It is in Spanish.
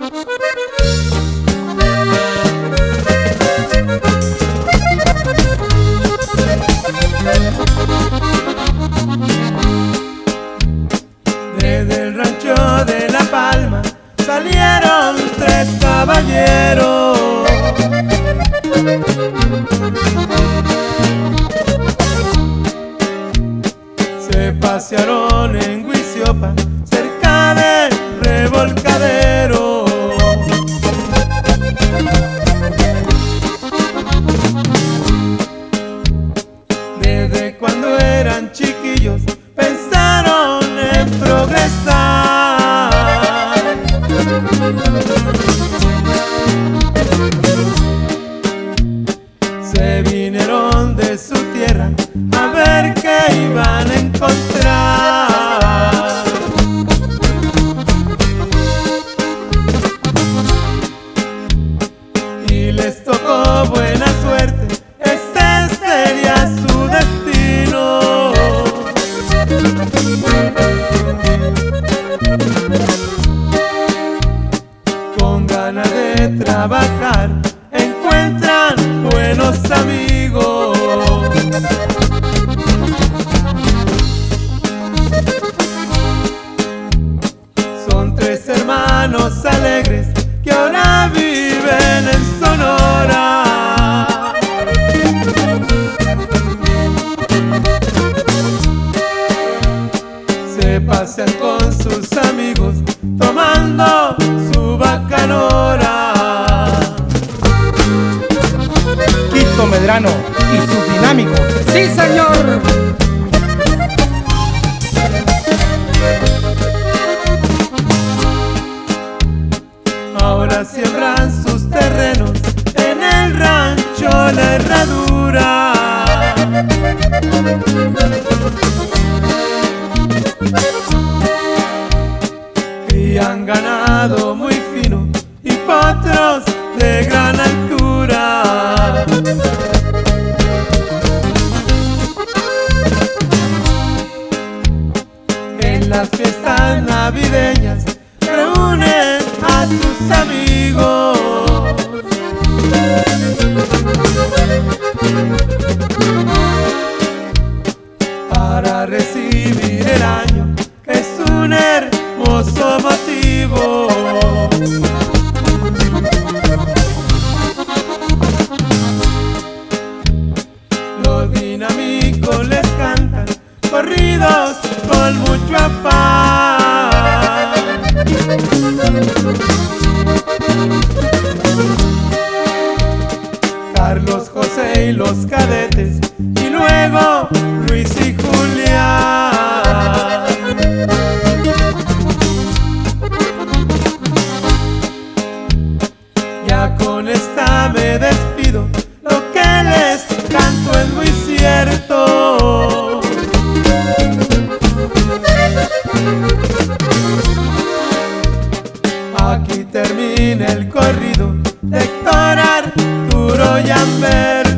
Desde el rancho de La Palma salieron tres caballeros. Se pasearon en Huiziopa, cerca del revolcadero. Desde cuando eran chiquillos pensaron en progresar. Se vinieron de su tierra a ver qué iban a encontrar. Y les tocó buena suerte, ese sería su destino. Con ganas de trabajar encuentran buenos amigos. Son tres hermanos alegres que ahora viven en Sonora. Se pasean con sus amigos tomando su bacanora. Quito Medrano y sus dinámicos. ¡Sí, señor! Ahora siembran sus terrenos en el rancho La Herradura. Crían ganado muy fino y potros de gran altura. En las fiestas navideñas reúnen a sus amigos. Para recibir el año, que es un hermoso motivo. Los dinámicos les cantan corridos con mucho afán. Carlos, José y los cadetes, y luego Luis y Julián. Ya con esta me despido, lo que les canto es muy cierto. Aquí termina el corrido de Héctor Arturo Llamber.